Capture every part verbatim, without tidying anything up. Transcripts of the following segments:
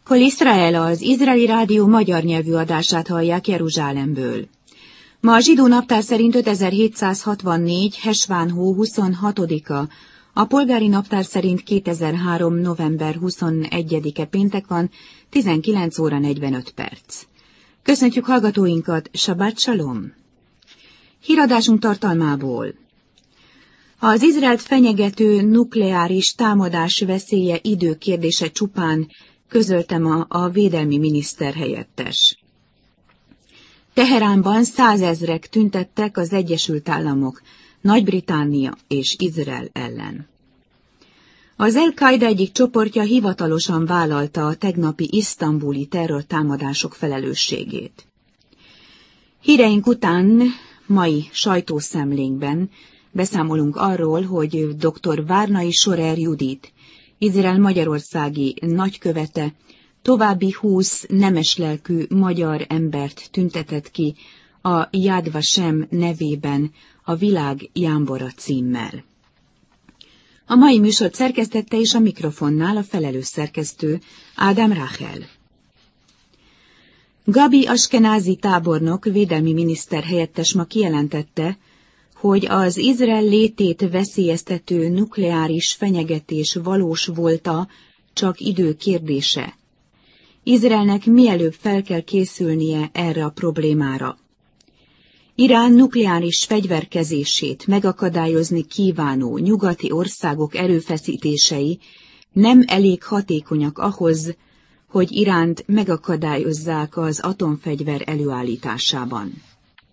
Kol Israel, az izraeli rádió magyar nyelvű adását hallják Jeruzsálemből. Ma a zsidó naptár szerint ötezer-hétszázhatvannégy. Hesván hó huszonhatodika, a polgári naptár szerint kétezer-három. november huszonegyedike péntek van, tizenkilenc óra negyvenöt perc. Köszöntjük hallgatóinkat, Sabbat Shalom! Híradásunk tartalmából. Az Izraelt fenyegető nukleáris támadás veszélye időkérdése csupán, közölte ma a védelmi miniszter helyettes. Teheránban százezrek tüntettek az Egyesült Államok, Nagy-Britannia és Izrael ellen. Az El-Qaida egyik csoportja hivatalosan vállalta a tegnapi isztambuli terrortámadások felelősségét. Híreink után mai sajtószemlénkben beszámolunk arról, hogy dr. Várnai Sorer Judit, Izrael magyarországi nagykövete, további húsz nemeslelkű magyar embert tüntetett ki a Yad Vashem nevében a Világ jámbora címmel. A mai műsort szerkesztette és a mikrofonnál a felelős szerkesztő Ádám Ráhel. Gabi Askenázi tábornok, védelmi miniszter helyettes ma kijelentette, hogy az Izrael létét veszélyeztető nukleáris fenyegetés valós volta, csak idő kérdése. Izraelnek mielőbb fel kell készülnie erre a problémára. Irán nukleáris fegyverkezését megakadályozni kívánó nyugati országok erőfeszítései nem elég hatékonyak ahhoz, hogy Iránt megakadályozzák az atomfegyver előállításában.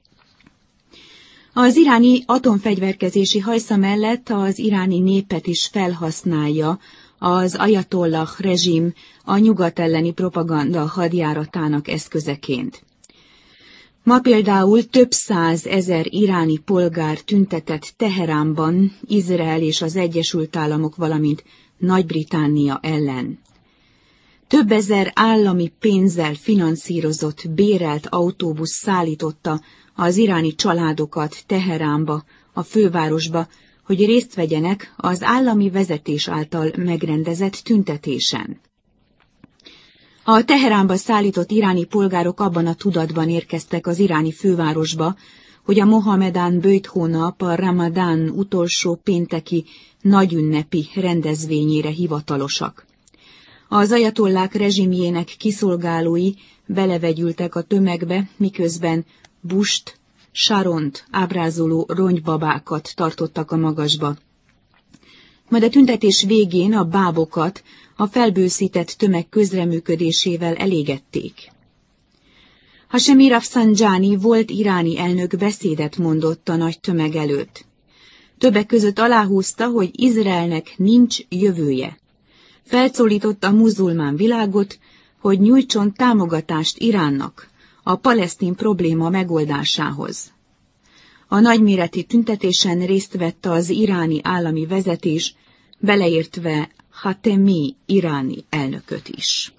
Az iráni atomfegyverkezési hajsza mellett az iráni népet is felhasználja az ajatollah rezsim a nyugat elleni propaganda hadjáratának eszközeként. Ma például több százezer iráni polgár tüntetett Teheránban Izrael és az Egyesült Államok, valamint Nagy-Britannia ellen. Több ezer állami pénzzel finanszírozott, bérelt autóbusz szállította az iráni családokat Teheránba, a fővárosba, hogy részt vegyenek az állami vezetés által megrendezett tüntetésen. A Teheránba szállított iráni polgárok abban a tudatban érkeztek az iráni fővárosba, hogy a Mohamedán böjt hónap, a Ramadán utolsó pénteki nagyünnepi rendezvényére hivatalosak. Az ajatollák rezsimjének kiszolgálói belevegyültek a tömegbe, miközben Busht, Saront ábrázoló ronybabákat tartottak a magasba. Majd a tüntetés végén a bábokat a felbőszített tömeg közreműködésével elégették. Hashemi Rafsanjani volt iráni elnök beszédet mondott a nagy tömeg előtt. Többek között aláhúzta, hogy Izraelnek nincs jövője. Felszólította a muzulmán világot, hogy nyújtson támogatást Iránnak a palesztin probléma megoldásához. A nagyméretű tüntetésen részt vett az iráni állami vezetés, beleértve Hatemi iráni elnököt is.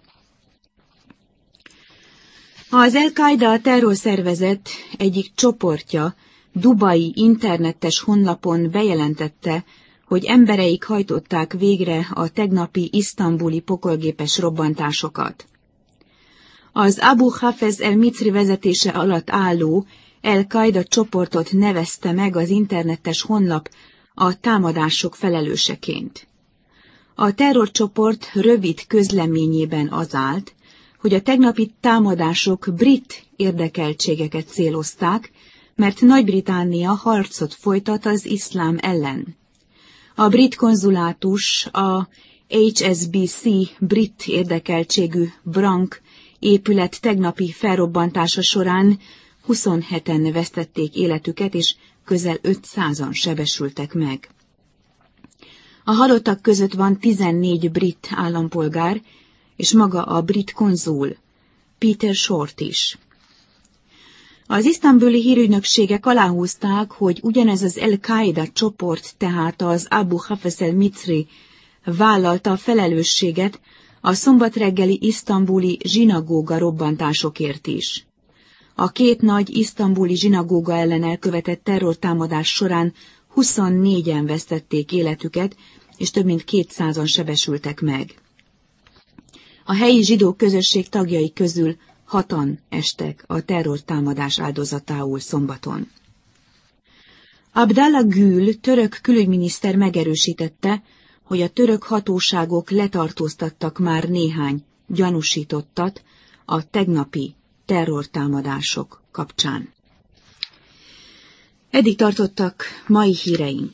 Az El-Qaida terrorszervezet egyik csoportja dubai internetes honlapon bejelentette, hogy embereik hajtották végre a tegnapi isztambuli pokolgépes robbantásokat. Az Abu Hafez el-Micri vezetése alatt álló El-Qaida csoportot nevezte meg az internetes honlap a támadások felelőseként. A terrorcsoport rövid közleményében az állt, hogy a tegnapi támadások brit érdekeltségeket célozták, mert Nagy-Britannia harcot folytat az iszlám ellen. A brit konzulátus, a há es bé cé brit érdekeltségű Brank épület tegnapi felrobbantása során huszonheten vesztették életüket, és közel ötszázan sebesültek meg. A halottak között van tizennégy brit állampolgár, és maga a brit konzul, Peter Short is. Az isztambuli hírügynökségek aláhúzták, hogy ugyanez az El-Qaida csoport, tehát az Abu Hafez el-Micri vállalta a felelősséget a szombat reggeli isztambuli zsinagóga robbantásokért is. A két nagy isztambuli zsinagóga ellen elkövetett terrortámadás során huszonnégyen vesztették életüket, és több mint kétszázan sebesültek meg. A helyi zsidó közösség tagjai közül hatan estek a terrortámadás áldozatául szombaton. Abdallah Gül török külügyminiszter megerősítette, hogy a török hatóságok letartóztattak már néhány gyanúsítottat a tegnapi terrortámadások kapcsán. Eddig tartottak mai híreink.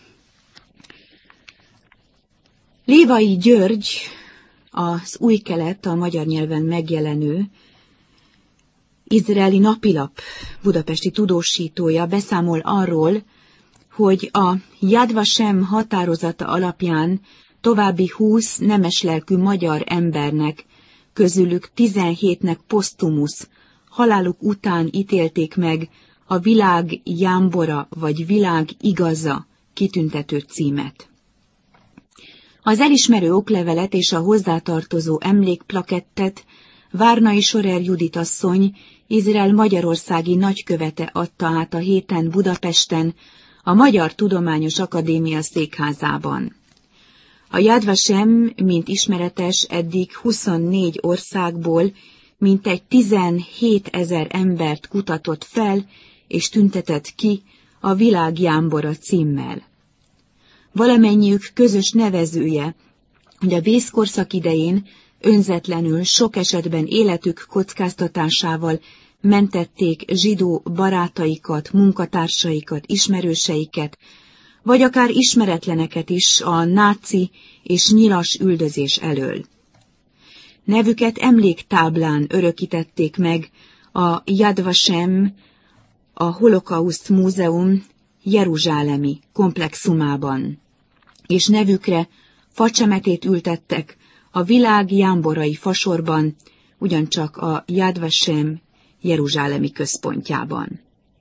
Lévai György, az Új Kelet, a magyar nyelven megjelenő izraeli napilap budapesti tudósítója beszámol arról, hogy a Yad Vashem határozata alapján további húsz nemeslelkű magyar embernek, közülük tizenhétnek posztumusz, haláluk után ítélték meg a világ jámbora vagy világ igaza kitüntető címet. Az elismerő oklevelet és a hozzátartozó emlékplakettet Várnai Sorer Judit asszony, Izrael magyarországi nagykövete adta át a héten Budapesten, a Magyar Tudományos Akadémia székházában. A Yad Vashem, mint ismeretes, eddig huszonnégy országból mintegy tizenhétezer embert kutatott fel és tüntetett ki a Világ jámbora címmel. Valamennyiük közös nevezője, hogy a vészkorszak idején önzetlenül, sok esetben életük kockáztatásával mentették zsidó barátaikat, munkatársaikat, ismerőseiket, vagy akár ismeretleneket is a náci és nyilas üldözés elől. Nevüket emléktáblán örökítették meg a Yad Vashem, a Holokauszt Múzeum jeruzsálemi komplexumában, és nevükre facsemetét ültettek a világ jámborai fasorban, ugyancsak a Yad Vashem jeruzsálemi központjában.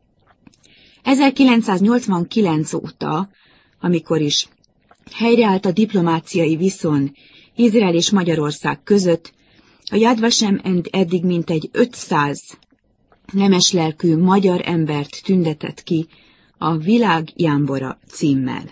ezerkilencszáznyolcvankilenc óta, amikor is helyreállt a diplomáciai viszony Izrael és Magyarország között, a Yad Vashem eddig mintegy ötszáz nemeslelkű magyar embert tüntetett ki a Világ jámbora címmel.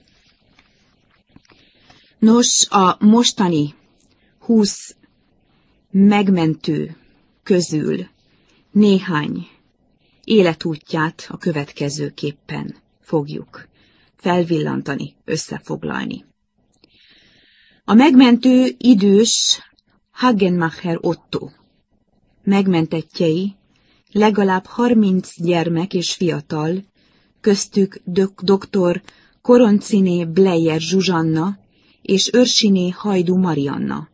Nos, a mostani húsz megmentő közül néhány életútját a következőképpen fogjuk felvillantani, összefoglalni. A megmentő idős Hagenmacher Otto. Megmentettjei legalább harminc gyermek és fiatal, köztük dok- doktor Koronciné Bleyer Zsuzsanna és Örsiné Hajdu Marianna.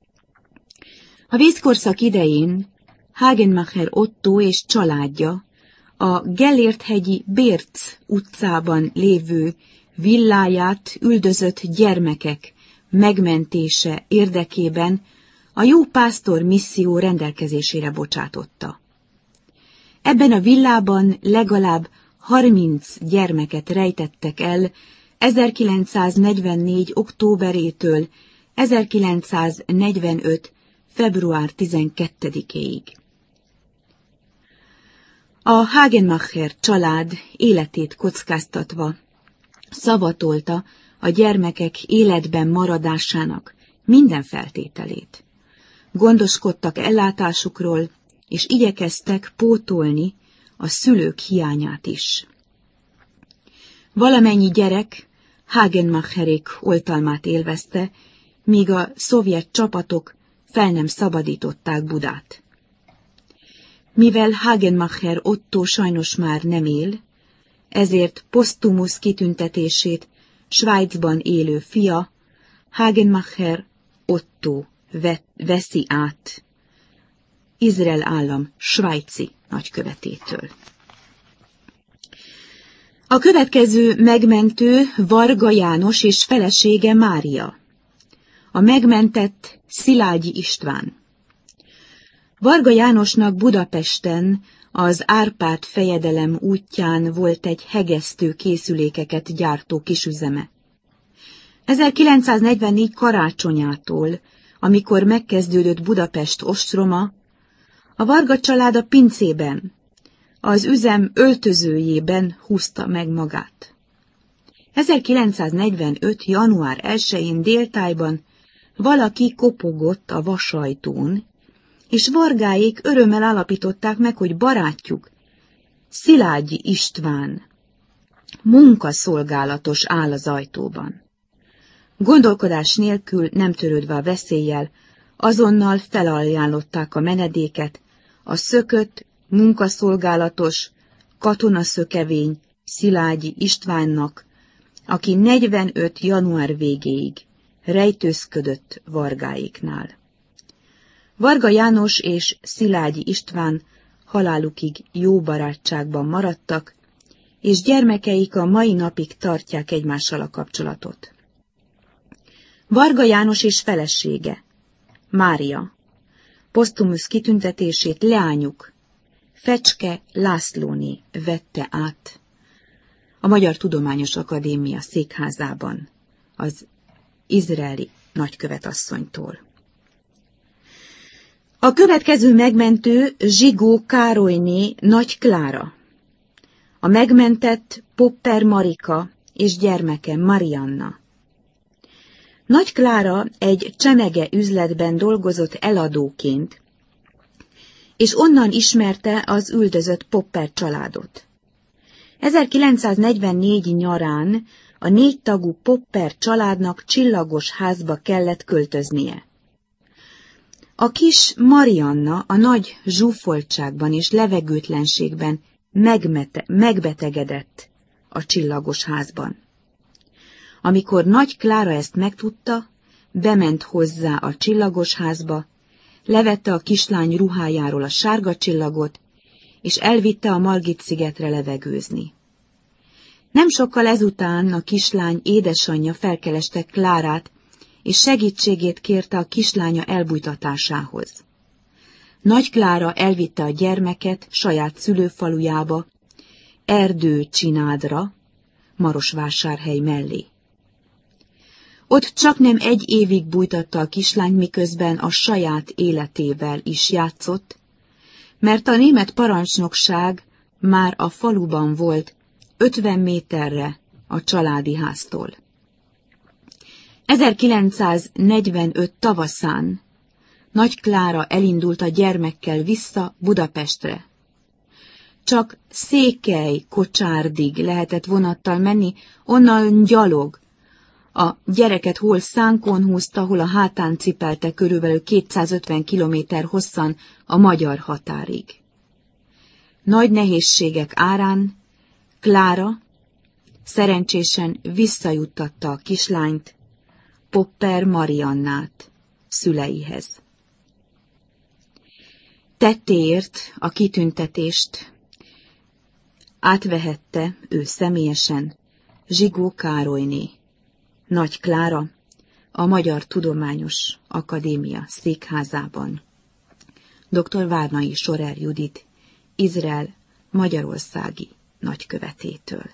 A vészkorszak idején Hagenmacher Otto és családja a Gellért-hegyi Bérc utcában lévő villáját üldözött gyermekek megmentése érdekében a Jó Pásztor misszió rendelkezésére bocsátotta. Ebben a villában legalább harminc gyermeket rejtettek el ezerkilencszáznegyvennégy októberétől ezerkilencszáznegyvenöt február tizenkettedikéig. A Hagenmacher család életét kockáztatva szavatolta a gyermekek életben maradásának minden feltételét. Gondoskodtak ellátásukról, és igyekeztek pótolni a szülők hiányát is. Valamennyi gyerek Hagenmacherék oltalmát élvezte, míg a szovjet csapatok fel nem szabadították Budát. Mivel Hagenmacher Otto sajnos már nem él, ezért posztumusz kitüntetését Svájcban élő fia, Hagenmacher Otto veszi át Izrael állam svájci nagykövetétől. A következő megmentő Varga János és felesége Mária. A megmentett Szilágyi István. Varga Jánosnak Budapesten az Árpád fejedelem útján volt egy hegesztő készülékeket gyártó kisüzeme. ezerkilencszáznegyvennégy karácsonyától, amikor megkezdődött Budapest ostroma, a Varga család a pincében, az üzem öltözőjében húzta meg magát. ezerkilencszáznegyvenöt. január elsején déltájban valaki kopogott a vasajtón, és Vargáék örömmel állapították meg, hogy barátjuk, Szilágyi István, munkaszolgálatos áll az ajtóban. Gondolkodás nélkül, nem törődve a veszéllyel, azonnal felajánlották a menedéket a szökött, munkaszolgálatos, katonaszökevény Szilágyi Istvánnak, aki negyvenöt január végéig rejtőzködött Vargáéknál. Varga János és Szilágyi István halálukig jó barátságban maradtak, és gyermekeik a mai napig tartják egymással a kapcsolatot. Varga János és felesége, Mária, posztumusz kitüntetését leányuk, Fecske Lászlóné vette át a Magyar Tudományos Akadémia székházában, az izraeli nagykövetasszonytól. A következő megmentő Zsigó Károlyné Nagy Klára. A megmentett Popper Marika és gyermeke Marianna. Nagy Klára egy csemege üzletben dolgozott eladóként, és onnan ismerte az üldözött Popper családot. ezerkilencszáznegyvennégy nyarán a négy tagú Popper családnak csillagos házba kellett költöznie. A kis Marianna a nagy zsúfoltságban és levegőtlenségben megmete, megbetegedett a csillagos házban. Amikor Nagy Klára ezt megtudta, bement hozzá a csillagos házba, levette a kislány ruhájáról a sárga csillagot, és elvitte a Margit-szigetre levegőzni. Nem sokkal ezután a kislány édesanyja felkereste Klárát, és segítségét kérte a kislánya elbújtatásához. Nagy Klára elvitte a gyermeket saját szülőfalujába, Erdőcsinádra, Marosvásárhely mellé. Ott csaknem egy évig bújtatta a kislány, miközben a saját életével is játszott, mert a német parancsnokság már a faluban volt ötven méterre a családi háztól. ezerkilencszáznegyvenöt tavaszán Nagy Klára elindult a gyermekkel vissza Budapestre. Csak Székely-Kocsárdig lehetett vonattal menni, onnan gyalog. A gyereket hol szánkon húzta, hol a hátán cipelte körülbelül kétszázötven kilométer hosszan a magyar határig. Nagy nehézségek árán Klára szerencsésen visszajuttatta a kislányt, Popper Mariannát szüleihez. Tettéért a kitüntetést átvehette ő személyesen Zsigó Károlyné, Nagy Klára, a Magyar Tudományos Akadémia székházában. doktor Várnai Sorer Judit, Izrael magyarországi nagykövetétől.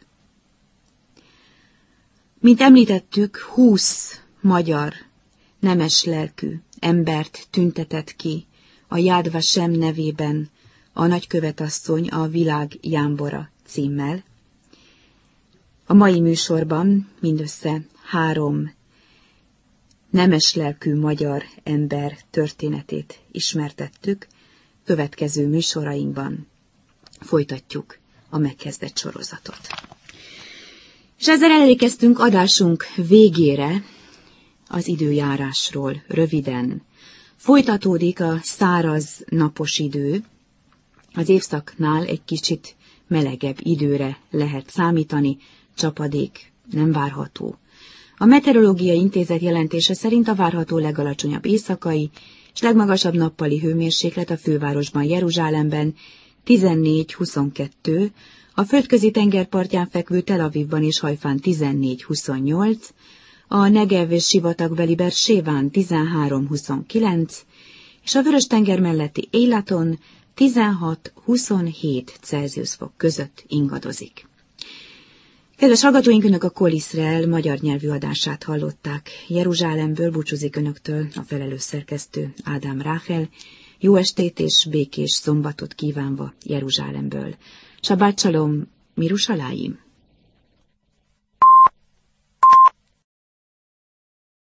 Mint említettük, húsz magyar, nemes lelkű embert tüntetett ki a Yad Vashem nevében a nagykövetasszony a Világ jámbora címmel. A mai műsorban mindössze három nemes lelkű magyar ember történetét ismertettük, következő műsorainkban folytatjuk a megkezdett sorozatot. És ezzel elérkeztünk adásunk végére, az időjárásról röviden. Folytatódik a száraz napos idő, az évszaknál egy kicsit melegebb időre lehet számítani, csapadék nem várható. A Meteorológiai Intézet jelentése szerint a várható legalacsonyabb éjszakai és legmagasabb nappali hőmérséklet a fővárosban, Jeruzsálemben tizennégy-huszonkettő, a földközi tengerpartján fekvő Tel Avivban és Hajfán tizennégy-huszonnyolc, a Negev és sivatagbeli Berséván tizenhárom-huszonkilenc, és a Vörös-tenger melletti Élaton tizenhat-huszonhét Celsius fok között ingadozik. Kedves hallgatóink, Önök a Kol Iszrael magyar nyelvű adását hallották. Jeruzsálemből búcsúzik Önöktől a felelős szerkesztő Ádám Ráhel. Jó estét és békés szombatot kívánva Jeruzsálemből. Sabbat Shalom, Mirushalayim.